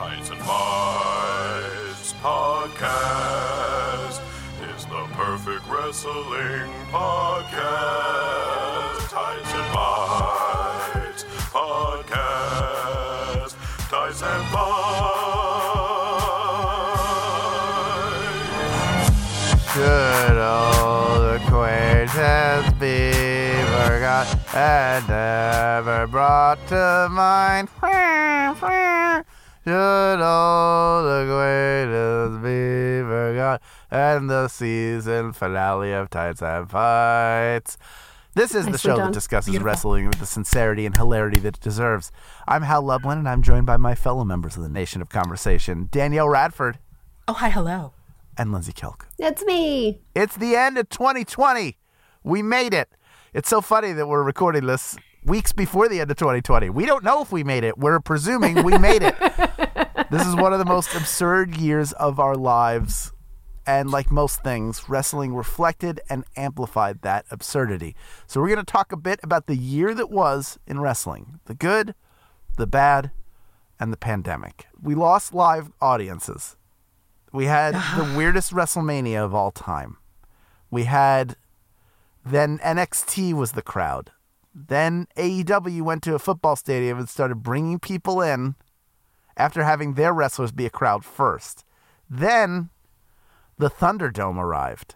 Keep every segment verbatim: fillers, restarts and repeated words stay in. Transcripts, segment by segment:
Tights and Bites podcast is the perfect wrestling podcast. Tights and Bites podcast. Tights and Bites. Good old acquaintance be forgot and never brought to mind. Should old acquaintance be forgot, and the season finale of Tights and Fights. This is the show that discusses Beautiful. wrestling with the sincerity and hilarity that it deserves. I'm Hal Lublin, and I'm joined by my fellow members of the Nation of Conversation, Danielle Radford. Oh, hi, hello. And Lindsay Kelk. It's me. It's the end of twenty twenty. We made it. It's so funny that we're recording this weeks before the end of twenty twenty. We don't know if we made it. We're presuming we made it. This is one of the most absurd years of our lives. And like most things, wrestling reflected and amplified that absurdity. So we're going to talk a bit about the year that was in wrestling. The good, the bad, and the pandemic. We lost live audiences. We had the weirdest WrestleMania of all time. We had, then N X T was the crowd. Then A E W went to a football stadium and started bringing people in after having their wrestlers be a crowd first. Then the Thunderdome arrived.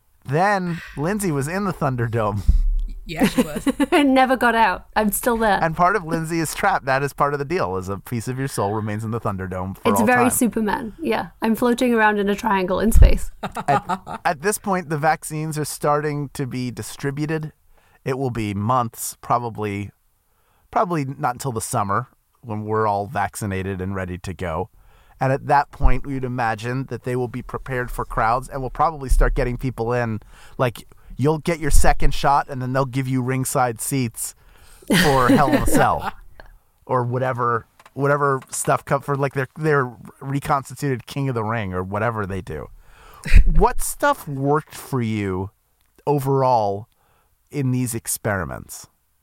Then Lindsay was in the Thunderdome. Yeah, she was. Never got out. I'm still there. And part of Lindsay is trapped. That is part of the deal, is a piece of your soul remains in the Thunderdome for It's all very time. Superman. Yeah. I'm floating around in a triangle in space. At, at this point, the vaccines are starting to be distributed. It will be months, probably, probably not until the summer when we're all vaccinated and ready to go. And at that point, we'd imagine that they will be prepared for crowds and will probably start getting people in. Like, you'll get your second shot and then they'll give you ringside seats for Hell in a Cell or whatever whatever stuff come for like their their reconstituted King of the Ring or whatever they do. What stuff worked for you overall in these experiments?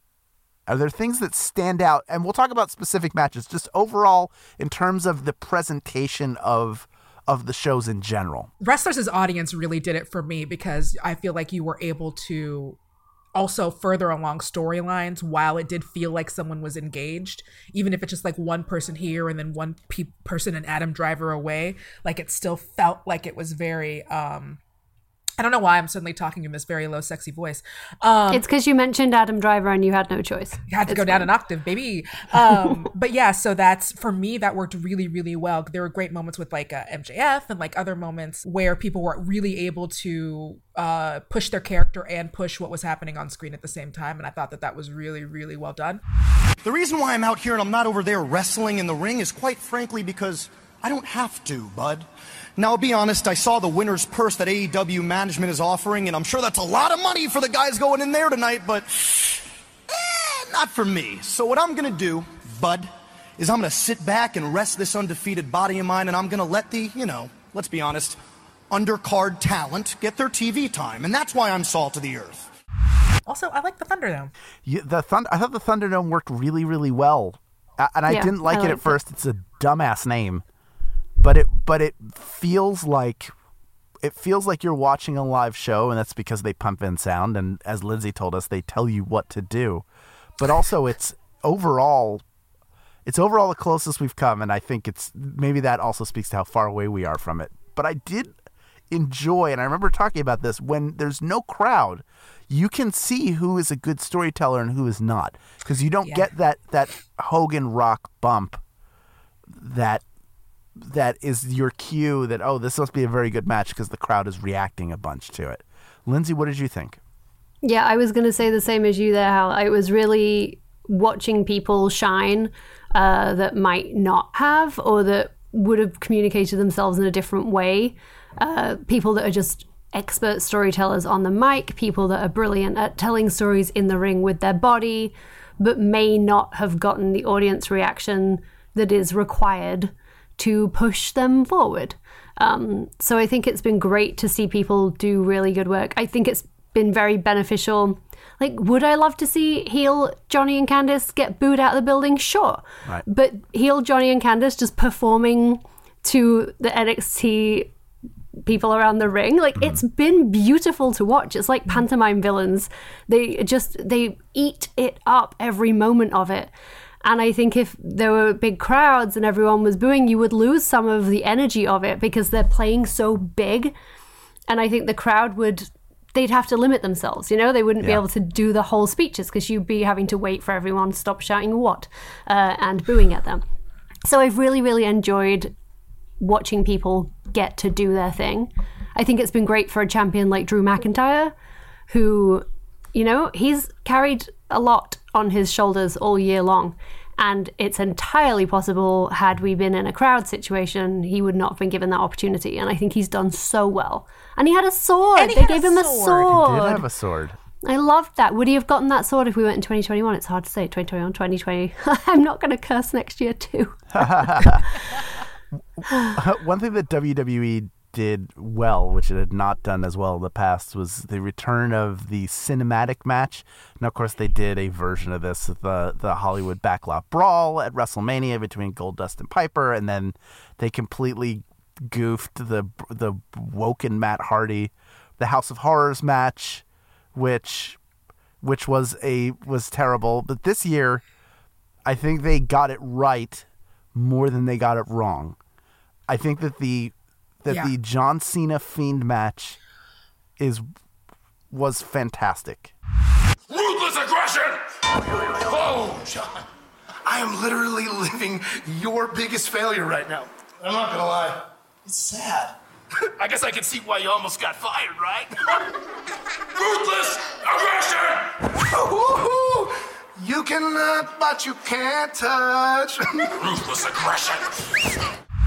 Are there things that stand out? And we'll talk about specific matches, just overall in terms of the presentation of of the shows in general. Wrestlers' audience really did it for me because I feel like you were able to also further along storylines while it did feel like someone was engaged, even if it's just like one person here and then one pe- person and Adam Driver away. Like it still felt like it was very... Um, I don't know why I'm suddenly talking in this very low, sexy voice. Um, it's because you mentioned Adam Driver and you had no choice. You had to it's go down fine. an octave, baby. Um, but yeah, so that's, for me, that worked really, really well. There were great moments with like uh, M J F and like other moments where people were really able to uh, push their character and push what was happening on screen at the same time. And I thought that that was really, really well done. The reason why I'm out here and I'm not over there wrestling in the ring is quite frankly because I don't have to, bud. Now, I'll be honest, I saw the winner's purse that A E W management is offering, and I'm sure that's a lot of money for the guys going in there tonight, but eh, not for me. So what I'm going to do, bud, is I'm going to sit back and rest this undefeated body of mine, and I'm going to let the, you know, let's be honest, undercard talent get their T V time, and that's why I'm salt of the earth. Also, I like the Thunderdome. You, the Thunder, I thought the Thunderdome worked really, really well, uh, and I Yeah, didn't like I it at liked first. It's a dumbass name. But it but it feels like it feels like you're watching a live show, and that's because they pump in sound, and as Lindsay told us, they tell you what to do. But also it's overall it's overall the closest we've come, and I think it's maybe that also speaks to how far away we are from it. But I did enjoy, and I remember talking about this, when there's no crowd, you can see who is a good storyteller and who is not. Because you don't Yeah. get that that Hogan Rock bump that that is your cue that, oh, this must be a very good match because the crowd is reacting a bunch to it. Lindsay, what did you think? Yeah, I was going to say the same as you there, Hal. I was really watching people shine uh, that might not have or that would have communicated themselves in a different way. Uh, people that are just expert storytellers on the mic, people that are brilliant at telling stories in the ring with their body, but may not have gotten the audience reaction that is required to push them forward. Um, so I think it's been great to see people do really good work. I think it's been very beneficial. Like, would I love to see heel Johnny and Candice get booed out of the building? Sure. Right. But heel Johnny and Candice just performing to the N X T people around the ring, like, mm-hmm. it's been beautiful to watch. It's like pantomime villains. They just, they eat it up every moment of it. And I think if there were big crowds and everyone was booing, you would lose some of the energy of it because they're playing so big. And I think the crowd would, they'd have to limit themselves, you know? They wouldn't yeah. be able to do the whole speeches because you'd be having to wait for everyone to stop shouting what uh, and booing at them. So I've really, really enjoyed watching people get to do their thing. I think it's been great for a champion like Drew McIntyre, who, you know, he's carried a lot on his shoulders all year long. And it's entirely possible, had we been in a crowd situation, he would not have been given that opportunity. And I think he's done so well. And he had a sword. And he they had gave a him a sword. sword. He did have a sword. I loved that. Would he have gotten that sword if we went in twenty twenty-one? It's hard to say. twenty twenty-one, twenty twenty. I'm not going to curse next year too. One thing that W W E did well, which it had not done as well in the past, was the return of the cinematic match. Now, of course, they did a version of this, the the Hollywood Backlot Brawl at WrestleMania between Goldust and Piper, and then they completely goofed the the Woken Matt Hardy, the House of Horrors match, which which was a was terrible. But this year, I think they got it right more than they got it wrong. I think that the that Yeah. the John Cena Fiend match is was fantastic. Ruthless aggression! Oh, John, I am literally living your biggest failure right now. I'm not gonna lie, it's sad. I guess I can see why you almost got fired, right? Ruthless aggression! Woo-hoo! You can knock, but you can't touch. Ruthless aggression!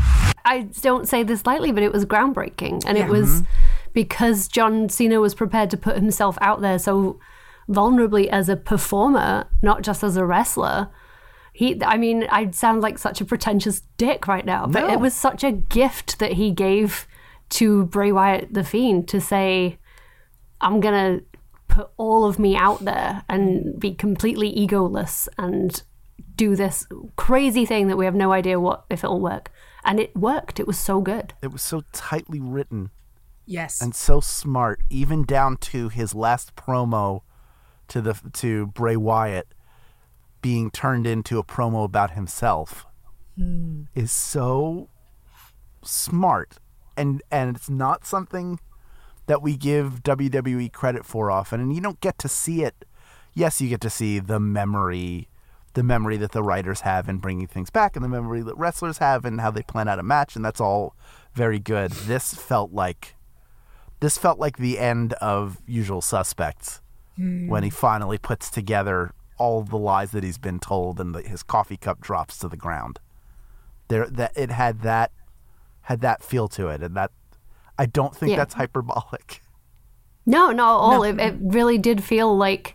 I don't say this lightly, but it was groundbreaking. And it was because John Cena was prepared to put himself out there so vulnerably as a performer, not just as a wrestler. He, I mean, I sound like such a pretentious dick right now, but No. it was such a gift that he gave to Bray Wyatt the Fiend to say, I'm going to put all of me out there and be completely egoless and do this crazy thing that we have no idea what if it'll work. And it worked. It was so good. It was so tightly written Yes. and so smart, even down to his last promo to the to Bray Wyatt being turned into a promo about himself is so smart, and and it's not something that we give W W E credit for often, and you don't get to see it. Yes, you get to see the memory the memory that the writers have in bringing things back, and the memory that wrestlers have and how they plan out a match, and that's all very good. This felt like this felt like the end of Usual Suspects when he finally puts together all the lies that he's been told, and the, his coffee cup drops to the ground. There, that it had that had that feel to it, and that I don't think Yeah. that's hyperbolic. No, not at all. It, it really did feel like,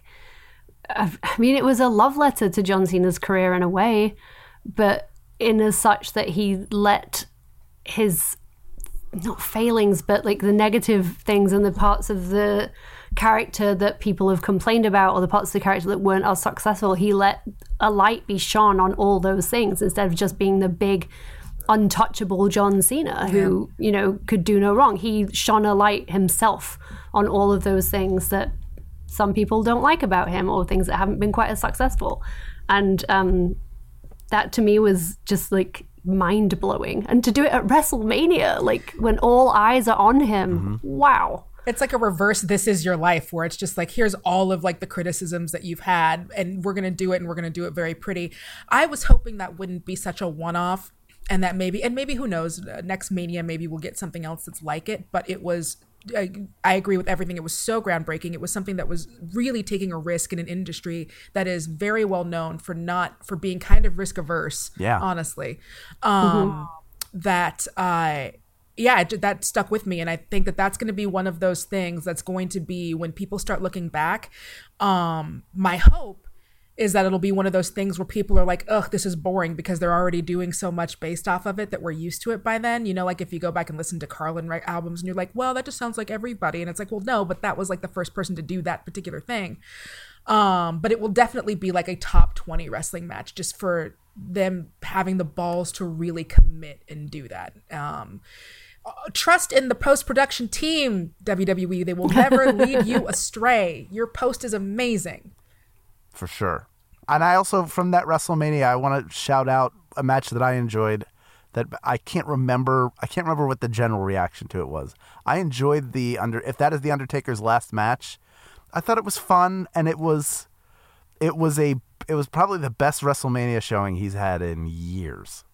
I mean, it was a love letter to John Cena's career in a way, but in as such that he let his, not failings, but like the negative things and the parts of the character that people have complained about, or the parts of the character that weren't as successful, he let a light be shone on all those things instead of just being the big untouchable John Cena who, you know, could do no wrong. He shone a light himself on all of those things that some people don't like about him, or things that haven't been quite as successful. And um, that to me was just like mind blowing. And to do it at WrestleMania, like when all eyes are on him, wow. It's like a reverse This Is Your Life, where it's just like, here's all of like the criticisms that you've had, and we're going to do it, and we're going to do it very pretty. I was hoping that wouldn't be such a one-off, and that maybe, and maybe who knows, uh, next Mania, maybe we'll get something else that's like it. But it was, I, I agree with everything. It was so groundbreaking. It was something that was really taking a risk in an industry that is very well known for not, for being kind of risk averse, Yeah. honestly. Um, that, uh, yeah, it, that stuck with me. And I think that that's going to be one of those things that's going to be, when people start looking back, um, my hope is that it'll be one of those things where people are like, ugh, this is boring because they're already doing so much based off of it that we're used to it by then. You know, like if you go back and listen to Carlin Wright albums and you're like, well, that just sounds like everybody. And it's like, well, no, but that was like the first person to do that particular thing. Um, but it will definitely be like a top twenty wrestling match just for them having the balls to really commit and do that. Um, trust in the post-production team, W W E. They will never lead you astray. Your post is amazing. For sure. And I also, from that WrestleMania, I want to shout out a match that I enjoyed that I can't remember. I can't remember what the general reaction to it was. I enjoyed the under. If that is the Undertaker's last match, I thought it was fun, and it was, it was a, it was probably the best WrestleMania showing he's had in years.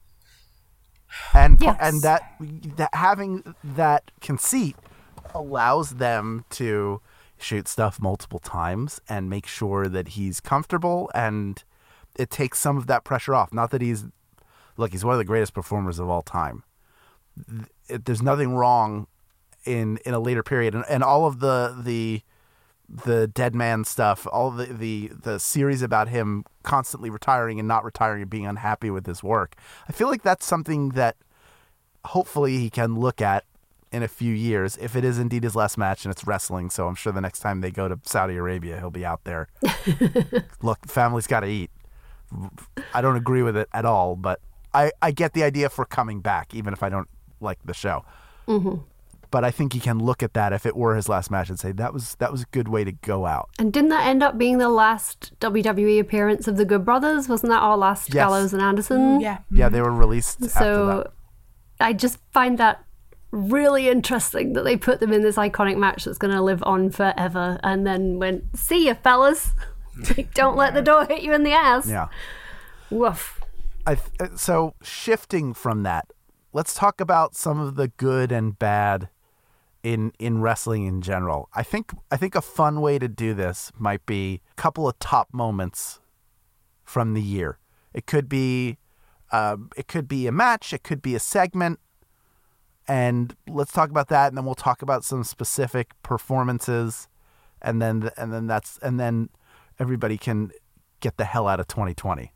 And Yes. and that that having that conceit allows them to shoot stuff multiple times and make sure that he's comfortable, and it takes some of that pressure off. Not that he's, look, he's one of the greatest performers of all time. It, there's nothing wrong in in a later period, and, and all of the the the dead man stuff, all the, the the series about him constantly retiring and not retiring and being unhappy with his work. I feel like that's something that hopefully he can look at in a few years, if it is indeed his last match and it's wrestling. So I'm sure the next time they go to Saudi Arabia, he'll be out there. Look, family's got to eat. I don't agree with it at all, but I, I get the idea for coming back, even if I don't like the show. Mm-hmm. But I think he can look at that if it were his last match and say that was that was a good way to go out. And didn't that end up being the last W W E appearance of the Good Brothers? Wasn't that our last Yes. Gallows and Anderson? Yeah. Yeah, they were released after So that. I just find that really interesting that they put them in this iconic match that's going to live on forever, and then went, see ya, fellas. Like, don't let the door hit you in the ass. Yeah. Woof. I th- so shifting from that, let's talk about some of the good and bad in in wrestling in general. I think I think a fun way to do this might be a couple of top moments from the year. It could be uh, it could be a match, it could be a segment, and let's talk about that, and then we'll talk about some specific performances, and then and then that's and then everybody can get the hell out of twenty twenty.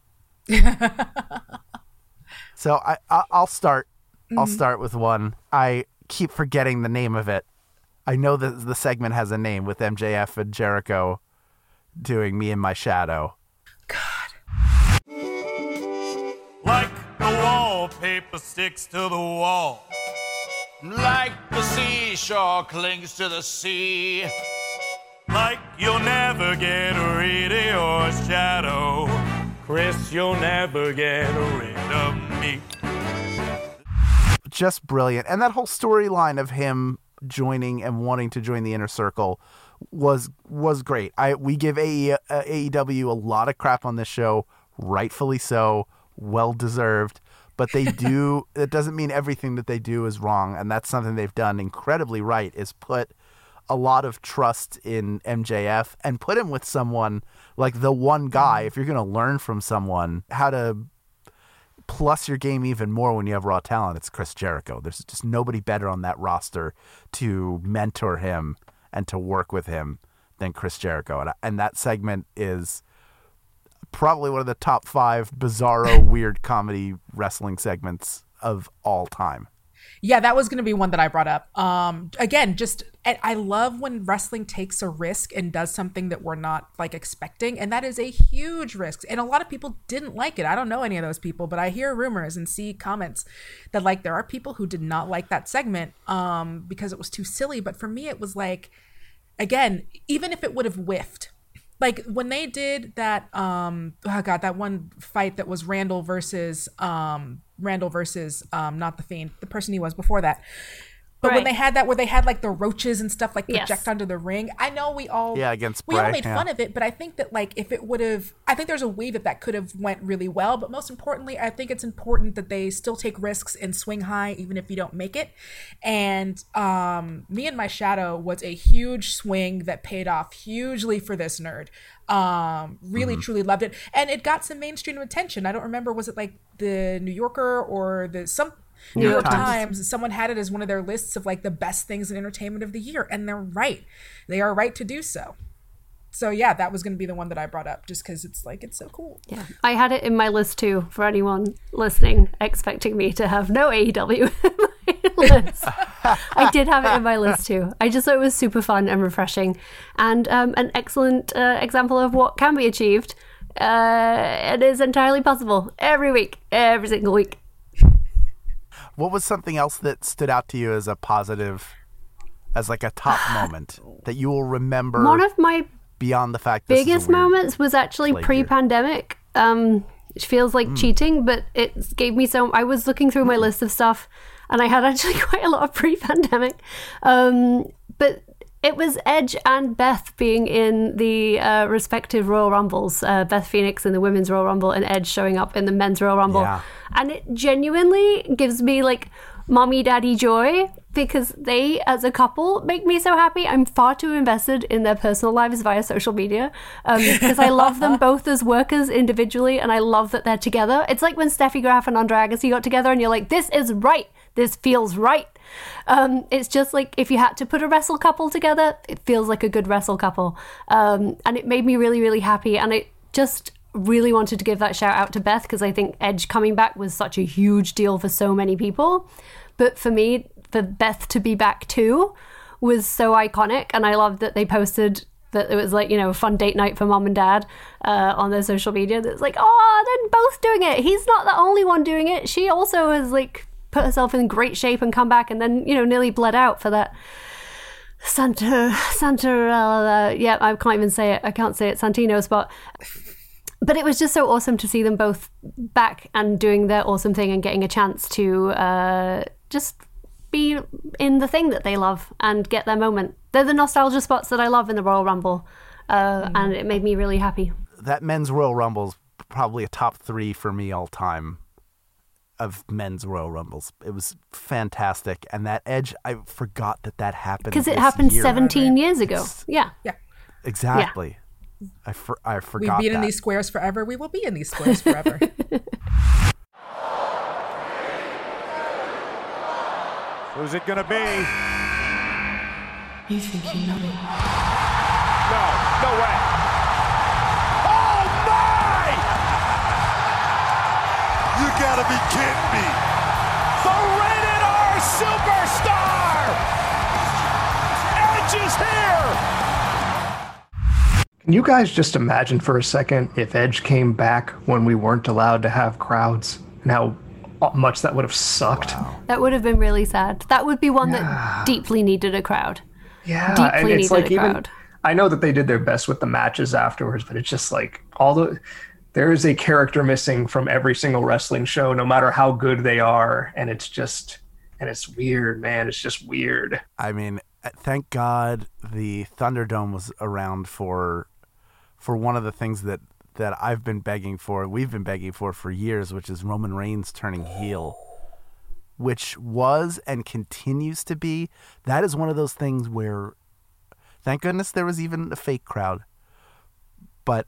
So I, I I'll start. I'll start with one. I keep forgetting the name of it. I know that the segment has a name with M J F and Jericho doing Me and My Shadow. Like the wallpaper sticks to the wall. Like the seashore clings to the sea. Like you'll never get rid of your shadow. Chris, you'll never get rid of me. Just brilliant. And that whole storyline of him joining and wanting to join the Inner Circle was was great. I we give A E, uh, A E W a lot of crap on this show, rightfully so, well deserved. But they do. It doesn't mean everything that they do is wrong, and that's something they've done incredibly right. Is put a lot of trust in M J F and put him with someone like the one guy. If you're going to learn from someone how to plus your game even more when you have raw talent, it's Chris Jericho. There's just nobody better on that roster to mentor him and to work with him than Chris Jericho. And, and that segment is probably one of the top five bizarro, weird comedy wrestling segments of all time. Yeah, that was going to be one that I brought up. Um, again, just I I love when wrestling takes a risk and does something that we're not like expecting, and that is a huge risk. And a lot of people didn't like it. I don't know any of those people, but I hear rumors and see comments that like there are people who did not like that segment um, because it was too silly. But for me, it was like, again, even if it would have whiffed. Like when they did that, um, oh God, that one fight that was Randall versus um, Randall versus um, not the Fiend, the person he was before that. But Right. when they had that, where they had like the roaches and stuff like project Yes. onto the ring, I know we all Yeah, against we all Bray, made yeah. fun of it, but I think that like if it would have, I think there's a way that that could have went really well. But most importantly, I think it's important that they still take risks and swing high, even if you don't make it. And um, Me and My Shadow was a huge swing that paid off hugely for this nerd. Um, really, Mm-hmm. truly loved it, and it got some mainstream attention. I don't remember, was it like the New Yorker or the some. New York Times. Times, someone had it as one of their lists of like the best things in entertainment of the year, and they're right. They are right to do so. So yeah, that was going to be the one that I brought up just because it's like, it's so cool. Yeah, I had it in my list too for anyone listening, expecting me to have no A E W in my list. I did have it in my list too. I just thought it was super fun and refreshing, and um, an excellent uh, example of what can be achieved. Uh, it is entirely possible every week, every single week. What was something else that stood out to you as a positive, as like a top moment that you will remember? One of my beyond the fact this biggest is a weird moments was actually play here. pre-pandemic. Um, it feels like Mm. cheating, but it gave me so. I was looking through my list of stuff, and I had actually quite a lot of pre-pandemic. Um, but it was Edge and Beth being in the uh, respective Royal Rumbles. Uh, Beth Phoenix in the Women's Royal Rumble, and Edge showing up in the Men's Royal Rumble. Yeah. And it genuinely gives me like mommy daddy joy, because they as a couple make me so happy. I'm far too invested in their personal lives via social media, um, because I love them both as workers individually, and I love that they're together. It's like when Steffi Graf and Andre Agassi got together and you're like, this is right, this feels right. Um, it's just like if you had to put a wrestle couple together, it feels like a good wrestle couple. Um, and it made me really, really happy, and I just really wanted to give that shout out to Beth, because I think Edge coming back was such a huge deal for so many people. But for me, for Beth to be back too was so iconic, and I loved that they posted that it was like, you know, a fun date night for mom and dad uh, on their social media. That's like, oh, they're both doing it. He's not the only one doing it. She also has like put herself in great shape and come back, and then, you know, nearly bled out for that Santa Santa uh, yeah, I can't even say it. I can't say it. Santino spot. But it was just so awesome to see them both back and doing their awesome thing and getting a chance to uh, just be in the thing that they love and get their moment. They're the nostalgia spots that I love in the Royal Rumble, uh, mm. and it made me really happy. That Men's Royal Rumble is probably a top three for me all time of men's Royal Rumbles. It was fantastic, and that Edge, I forgot that that happened because it happened year. seventeen years ago. Yeah, yeah, exactly. Yeah. I, for, I forgot We've been that. in these squares forever. We will be in these squares forever. Who's it gonna be? You think you know me? No, no way. Oh my! You gotta be kidding me. The Rated R Superstar! Edge is here! Can you guys just imagine for a second if Edge came back when we weren't allowed to have crowds, and how much that would have sucked? Wow. That would have been really sad. That would be one yeah. that deeply needed a crowd. Yeah, deeply and it's needed like a even crowd. I know that they did their best with the matches afterwards, but it's just like all the there is a character missing from every single wrestling show, no matter how good they are, and it's just and it's weird, man. It's just weird. I mean, thank God the Thunderdome was around for. for one of the things that, that I've been begging for, we've been begging for for years, which is Roman Reigns turning heel, which was and continues to be. That is one of those things where, thank goodness there was even a fake crowd, but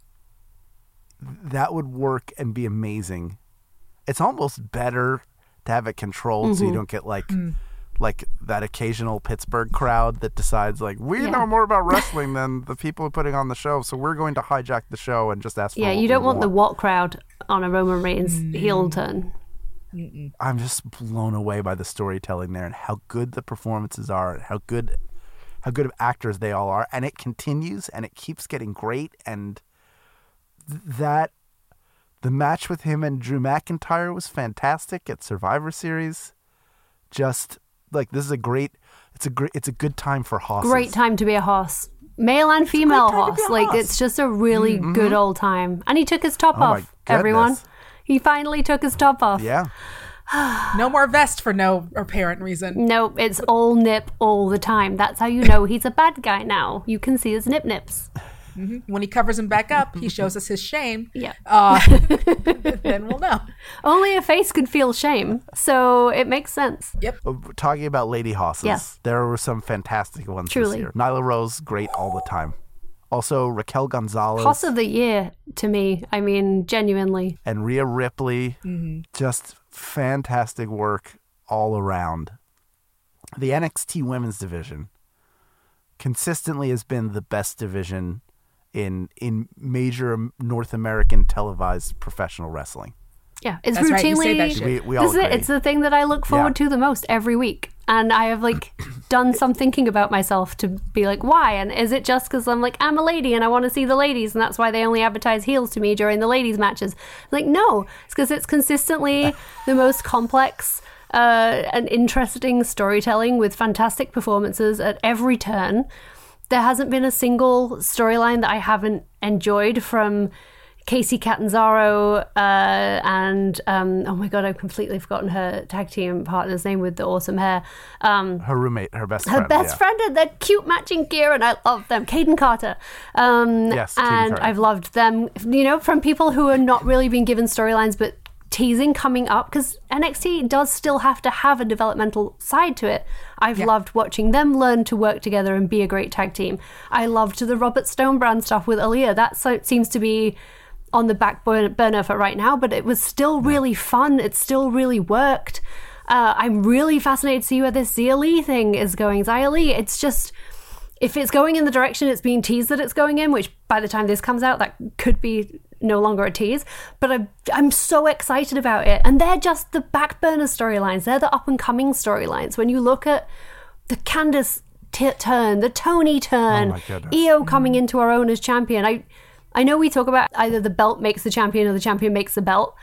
that would work and be amazing. It's almost better to have it controlled mm-hmm. so you don't get like... Mm. like that occasional Pittsburgh crowd that decides like we yeah. know more about wrestling than the people putting on the show, so we're going to hijack the show and just ask for yeah what you don't we want, want the what crowd on a Roman Reigns mm. heel turn. Mm-mm. I'm just blown away by the storytelling there and how good the performances are and how good how good of actors they all are, and it continues and it keeps getting great. And th- that the match with him and Drew McIntyre was fantastic at Survivor Series. Just like this is a great, it's a great, it's a good time for hosses. Great time to be a hoss, male and female hoss. Like hoss. It's just a really mm-hmm. good old time. And he took his top oh off. Everyone, he finally took his top off. Yeah. No more vest for no apparent reason. No, it's all nip all the time. That's how you know he's a bad guy now. You can see his nip nips. Mm-hmm. When he covers him back up, he shows us his shame. Yeah. Uh, then we'll know. Only a face could feel shame, so it makes sense. Yep. Talking about lady hosses, yes. there were some fantastic ones Truly. this year. Nyla Rose, great all the time. Also, Raquel Gonzalez. Hoss of the year to me. I mean, genuinely. And Rhea Ripley. Mm-hmm. Just fantastic work all around. The N X T women's division consistently has been the best division in in major North American televised professional wrestling. Yeah, it's That's right, you say routinely. that shit. We, we all This is it. agree. It's the thing that I look forward Yeah. to the most every week. And I have like done some thinking about myself to be like, why? And is it just because I'm like, I'm a lady and I want to see the ladies, and that's why they only advertise heels to me during the ladies' matches? Like, no, it's because it's consistently the most complex uh, and interesting storytelling with fantastic performances at every turn. There hasn't been a single storyline that I haven't enjoyed, from Casey Catanzaro uh, and um, oh my god, I've completely forgotten her tag team partner's name with the awesome hair. Um, her roommate, her best her friend. best yeah. friend, and they're cute matching gear, and I love them. Caden Carter. Um, Yes, Caden and Carter. I've loved them. You know, from people who are not really being given storylines, but teasing coming up, because N X T does still have to have a developmental side to it. I've Yeah. loved watching them learn to work together and be a great tag team. I loved the Robert Stone brand stuff with Aaliyah. That so, seems to be on the back burner for right now, but it was still really fun. It still really worked. Uh, I'm really fascinated to see where this Xia Li thing is going. Xia Li, it's just, if it's going in the direction it's being teased that it's going in, which by the time this comes out, that could be no longer a tease, but I'm, I'm so excited about it. And they're just the back burner storylines. They're the up and coming storylines. When you look at the Candice t- turn, the Tony turn, Oh my goodness. Io coming into her own as champion. I, I know we talk about either the belt makes the champion or the champion makes the belt.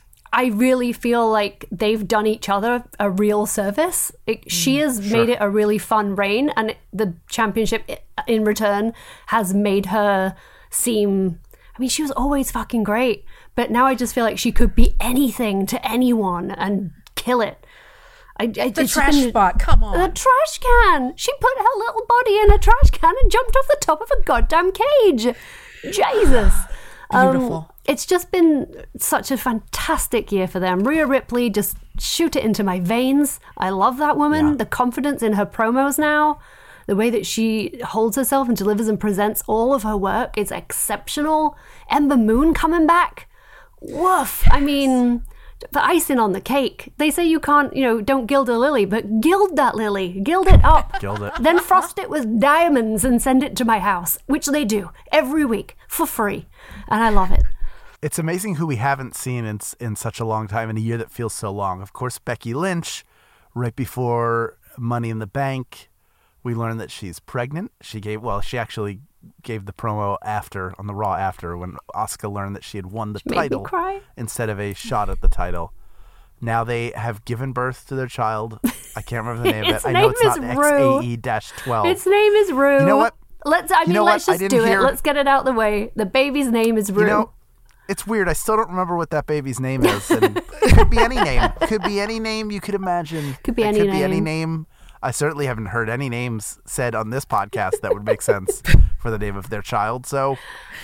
I really feel like they've done each other a real service. It, she has made it a really fun reign, and it, the championship i- in return has made her seem, I mean, she was always fucking great, but now I just feel like she could be anything to anyone and kill it. I, I, The it's trash been- spot, come on. The trash can. She put her little body in a trash can and jumped off the top of a goddamn cage. Jesus. Um, Beautiful. it's just been such a fantastic year for them. Rhea Ripley, just shoot it into my veins. I love that woman. Yeah. The confidence in her promos now, the way that she holds herself and delivers and presents all of her work is exceptional. Ember Moon coming back. Woof. I mean, the icing on the cake. They say you can't, you know, don't gild a lily, but gild that lily. Gild it up. Gild it. Then frost it with diamonds and send it to my house, which they do every week for free. And I love it. It's amazing who we haven't seen in in such a long time, in a year that feels so long. Of course, Becky Lynch, right before Money in the Bank, we learned that she's pregnant. She gave, well, she actually gave the promo after, on the Raw after, when Asuka learned that she had won the Made me title cry. instead of a shot at the title. Now they have given birth to their child. I can't remember the name of Its it. I know name it's not is X Rue. A E twelve. Its name is Rue. You know what? Let's. I mean, know let's what? I just didn't do hear- it. Let's get it out the way. The baby's name is Rue. You know, it's weird. I still don't remember what that baby's name is. And it could be any name. Could be any name you could imagine. Could be it any could be any name. name. I certainly haven't heard any names said on this podcast that would make sense for the name of their child. So,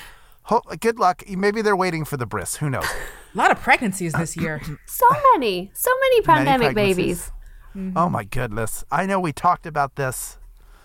ho- good luck. Maybe they're waiting for the bris. Who knows? A lot of pregnancies this year. so many, so many pandemic pregnancies. babies. Oh my goodness. I know we talked about this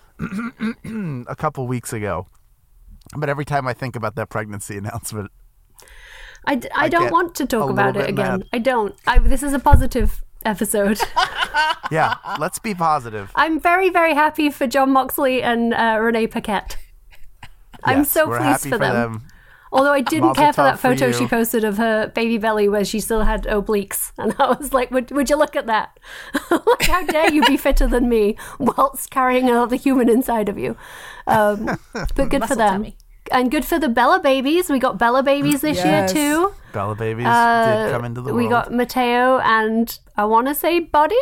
a couple weeks ago, but every time I think about that pregnancy announcement, I, d- I I don't get want to a talk little about it bit again. mad. I don't. I, this is a positive episode. yeah, let's be positive. I'm very, very happy for John Moxley and uh, Renee Paquette. I'm Yes, so we're pleased happy for them. them. Although I didn't Mazel care for that tov for photo you. she posted of her baby belly where she still had obliques. And I was like, would, would you look at that? Like, how dare you be fitter than me whilst carrying another human inside of you? Um, but good for Muscle them. tummy. And good for the Bella babies. We got Bella babies this Yes. year too. Bella babies Uh, did come into the we world. got Mateo and I want to say Buddy.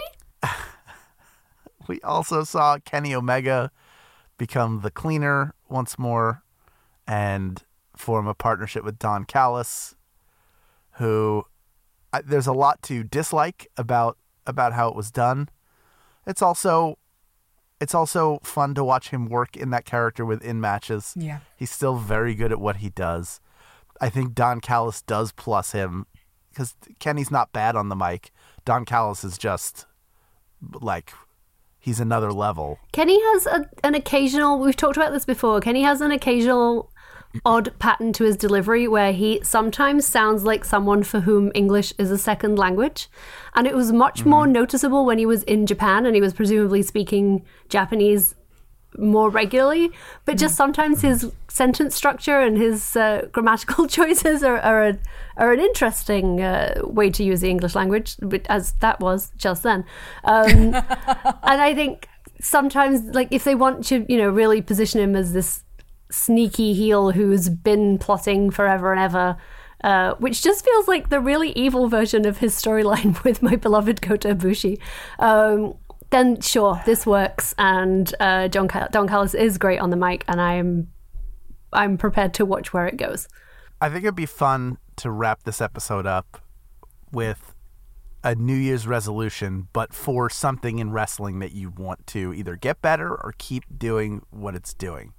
We also saw Kenny Omega become the cleaner once more and form a partnership with Don Callis, who I, there's a lot to dislike about about how it was done. It's also it's also fun to watch him work in that character within matches. Yeah. He's still very good at what he does. I think Don Callis does plus him because Kenny's not bad on the mic. Don Callis is just like he's another level. Kenny has a, an occasional, we've talked about this before, Kenny has an occasional odd pattern to his delivery where he sometimes sounds like someone for whom English is a second language. And it was much Mm-hmm. more noticeable when he was in Japan and he was presumably speaking Japanese more regularly, but just sometimes his sentence structure and his uh, grammatical choices are are, a, are an interesting uh, way to use the English language, as that was just then. Um, and I think sometimes, like, if they want to, you know, really position him as this sneaky heel who's been plotting forever and ever, uh, which just feels like the really evil version of his storyline with my beloved Kota Ibushi, um, then sure, this works, and uh, Don, Cal- Don Callis is great on the mic, and I'm I'm prepared to watch where it goes. I think it'd be fun to wrap this episode up with a New Year's resolution, but for something in wrestling that you want to either get better or keep doing what it's doing.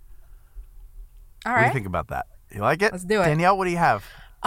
All what right. do you think about that? You like it? Let's do it. Danielle, what do you have?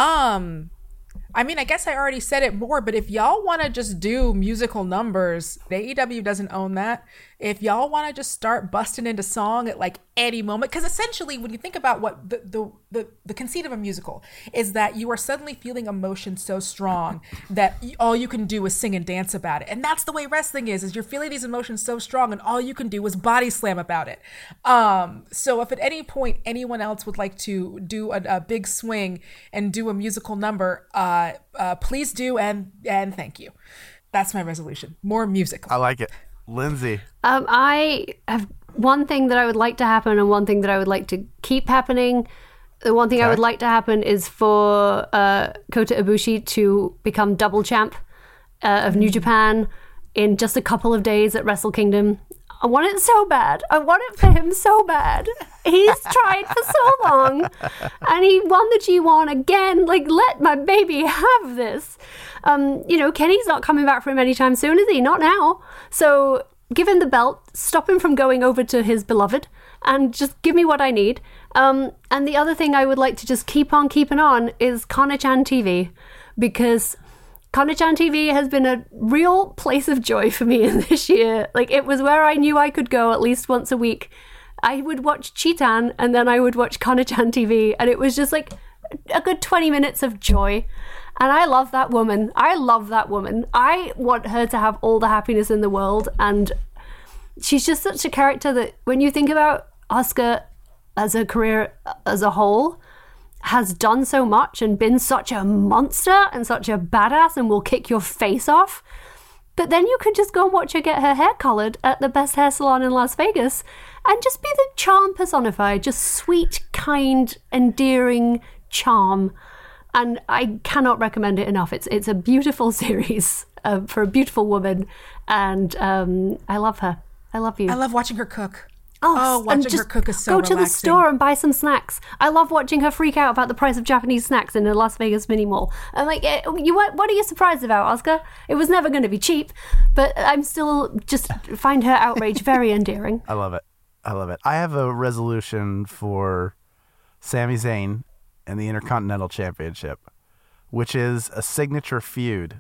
Um, I mean, I guess I already said it more, but if y'all want to just do musical numbers, the A E W doesn't own that. If y'all want to just start busting into song at like any moment, because essentially when you think about what the, the the the conceit of a musical is that you are suddenly feeling emotion so strong that all you can do is sing and dance about it. And that's the way wrestling is, is you're feeling these emotions so strong and all you can do is body slam about it. Um, so if at any point anyone else would like to do a, a big swing and do a musical number, uh, uh, please do, and and thank you. That's my resolution. More music. I like it. Lindsay. Um, I have one thing that I would like to happen and one thing that I would like to keep happening. The one thing Okay. I would like to happen is for uh, Kota Ibushi to become double champ uh, of New Japan in just a couple of days at Wrestle Kingdom. I want it so bad. I want it for him so bad. He's tried for so long, and he won the G one again. Like, let my baby have this. Um, you know, Kenny's not coming back for him anytime soon, is he? Not now. So give him the belt, stop him from going over to his beloved, and just give me what I need. Um, and the other thing I would like to just keep on keeping on is Kana-chan T V, because Kana-chan T V has been a real place of joy for me in this year. Like, it was where I knew I could go at least once a week. I would watch Cheetan, and then I would watch Kana-chan T V, and it was just like a good twenty minutes of joy. And I love that woman. I love that woman. I want her to have all the happiness in the world, and she's just such a character that when you think about Asuka as a career as a whole, has done so much and been such a monster and such a badass and will kick your face off. But then you can just go and watch her get her hair colored at the best hair salon in Las Vegas and just be the charm personified, just sweet, kind, endearing charm. And I cannot recommend it enough. It's it's a beautiful series uh, for a beautiful woman, and um, I love her. I love you. I love watching her cook. Oh, Oh, and watching just her cook is so go to the relaxing. store and buy some snacks. I love watching her freak out about the price of Japanese snacks in a Las Vegas mini mall. I'm like, eh, you what? What are you surprised about, Asuka? It was never going to be cheap, but I'm still just find her outrage very endearing. I love it. I love it. I have a resolution for Sami Zayn and the Intercontinental Championship, which is a signature feud.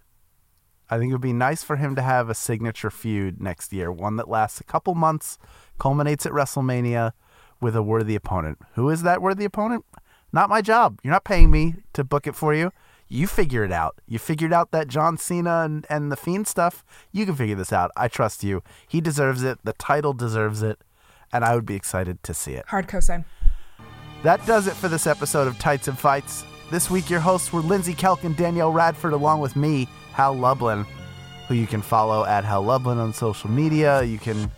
I think it would be nice for him to have a signature feud next year, one that lasts a couple months, culminates at WrestleMania with a worthy opponent. Who is that worthy opponent? Not my job. You're not paying me to book it for you. You figure it out. You figured out that John Cena and, and the Fiend stuff. You can figure this out. I trust you. He deserves it. The title deserves it. And I would be excited to see it. Hard cosign. That does it for this episode of Tights and Fights. This week, your hosts were Lindsay Kelk and Danielle Radford, along with me, Hal Lublin, who you can follow at Hal Lublin on social media. You can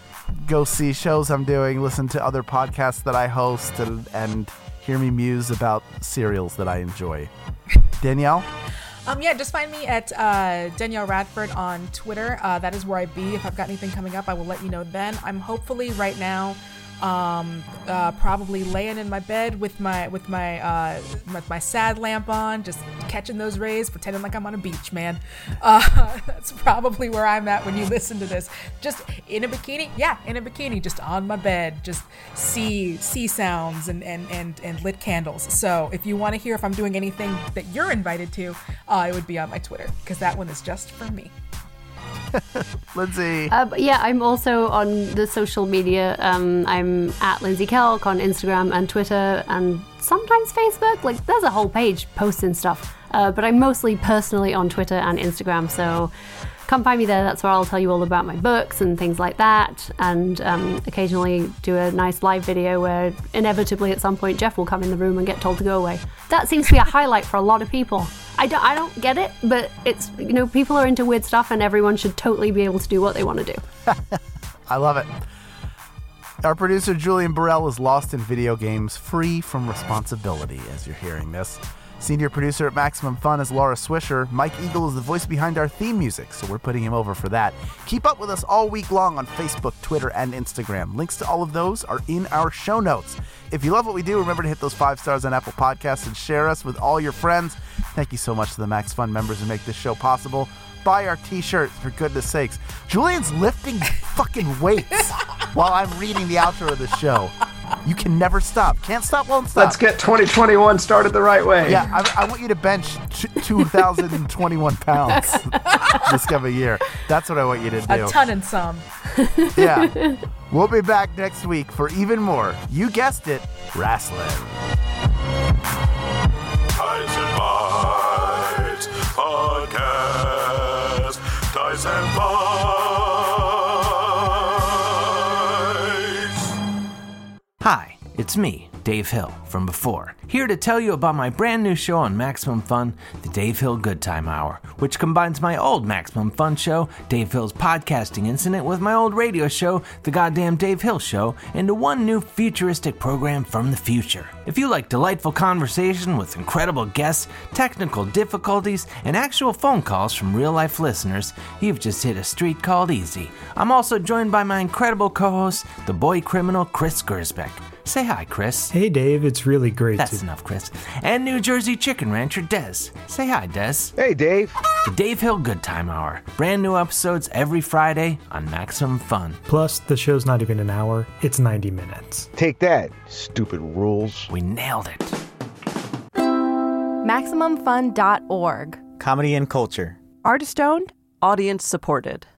go see shows I'm doing, listen to other podcasts that I host, and, and hear me muse about cereals that I enjoy. Danielle? Um, yeah, just find me at uh, Danielle Radford on Twitter. Uh, that is where I be. If I've got anything coming up, I will let you know then. I'm hopefully right now um, uh, probably laying in my bed with my with my, uh, with my sad lamp on, just catching those rays, pretending like I'm on a beach, man. Uh, that's probably where I'm at when you listen to this. Just in a bikini, yeah, in a bikini, just on my bed, just sea sea sounds and and and, and lit candles. So if you want to hear if I'm doing anything that you're invited to, uh, it would be on my Twitter, because that one is just for me. Lindsay? Uh, but yeah, I'm also on the social media. Um, I'm at Lindsay Kelk on Instagram and Twitter and sometimes Facebook. Like, there's a whole page posting stuff. Uh, but I'm mostly personally on Twitter and Instagram. So come find me there. That's where I'll tell you all about my books and things like that, and um, occasionally do a nice live video where inevitably at some point Jeff will come in the room and get told to go away. That seems to be a highlight for a lot of people. I don't, I don't get it, but it's, you know, people are into weird stuff and everyone should totally be able to do what they want to do. I love it. Our producer, Julian Burrell, is lost in video games, free from responsibility, as you're hearing this. Senior producer at Maximum Fun is Laura Swisher. Mike Eagle is the voice behind our theme music, so we're putting him over for that. Keep up with us all week long on Facebook, Twitter, and Instagram. Links to all of those are in our show notes. If you love what we do, remember to hit those five stars on Apple Podcasts and share us with all your friends. Thank you so much to the Max Fun members who make this show possible. Buy our t-shirts, for goodness sakes. Julian's lifting fucking weights while I'm reading the outro of the show. You can never stop. Can't stop, won't stop. Let's get twenty twenty-one started the right way. Yeah, I, I want you to bench two thousand twenty-one pounds this coming year. That's what I want you to do. A ton and some. Yeah. We'll be back next week for even more, you guessed it, wrestling. Ties and Bites Podcast. Ties and Bites. Hi, it's me, Dave Hill, from before, here to tell you about my brand new show on Maximum Fun, the Dave Hill Good Time Hour, which combines my old Maximum Fun show, Dave Hill's Podcasting Incident, with my old radio show, The Goddamn Dave Hill Show, into one new futuristic program from the future. If you like delightful conversation with incredible guests, technical difficulties, and actual phone calls from real-life listeners, you've just hit a street called easy. I'm also joined by my incredible co-host, the boy criminal Chris Gersbeck. Say hi, Chris. Hey, Dave. It's really great That's to... enough, Chris. And New Jersey chicken rancher Des. Say hi, Des. Hey, Dave. The Dave Hill Good Time Hour. Brand new episodes every Friday on Maximum Fun. Plus, the show's not even an hour. It's ninety minutes. Take that, stupid rules. We nailed it. Maximum Fun dot org. Comedy and culture. Artist owned. Audience supported.